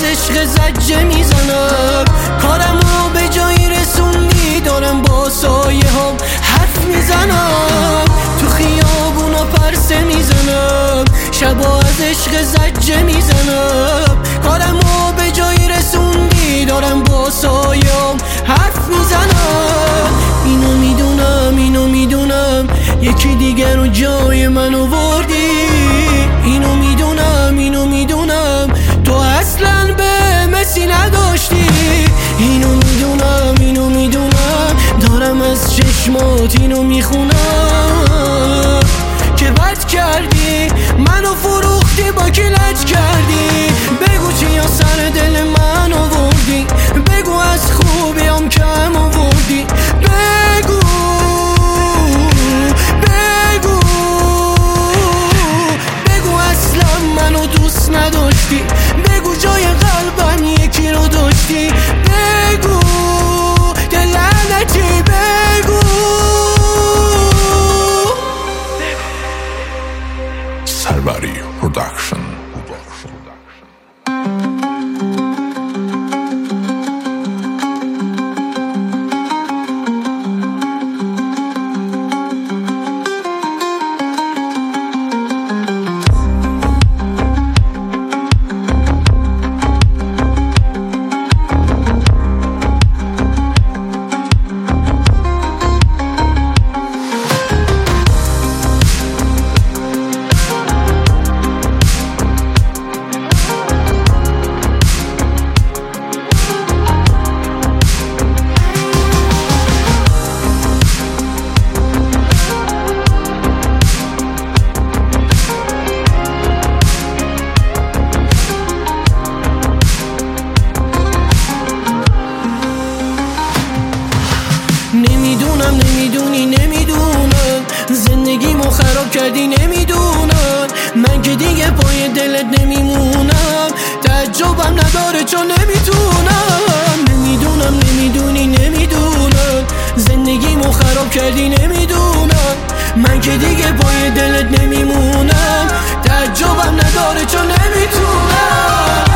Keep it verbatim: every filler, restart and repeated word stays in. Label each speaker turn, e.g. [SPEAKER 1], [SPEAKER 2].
[SPEAKER 1] از عشق زجه میزنم، کارمو به جایی رسوندی، دارم با سایه هم حرف میزنم، تو خیابونا پرسه میزنم، شبا از عشق زجه میزنم، کارمو به جایی رسوندی، دارم با سایه هم حرف میزنم. اینو میدونم اینو میدونم یکی دیگر رو جای من آوردی، اینو میدونم اینو میدونم تو اصلا به مسی نداشتی، اینو میدونم اینو میدونم دارم از چشمات اینو میخونم که بد کردی منو فروختی با کی لج کردی، بگو چیا سر دل من آوردی، بگو از خوبیام کم آوردی، بگو بگو بگو اصلا منو دوست نداشتی، بگو جای قلبم یکی رو داشتی، بگو دلعنتی، بگو
[SPEAKER 2] سربری پروداکشن.
[SPEAKER 1] نمیدونم نمیدونی نمیدونم زندگیمو خراب کردی، نمیدونم من که دیگه پای دلت نمیمونم، تعجبم نداره چون نمیتونم، نمیدونم نمیدونی نمیدونم زندگیمو خراب کردی، نمیدونم من که دیگه پای دلت نمیمونم، تعجبم نداره چون نمیتونم.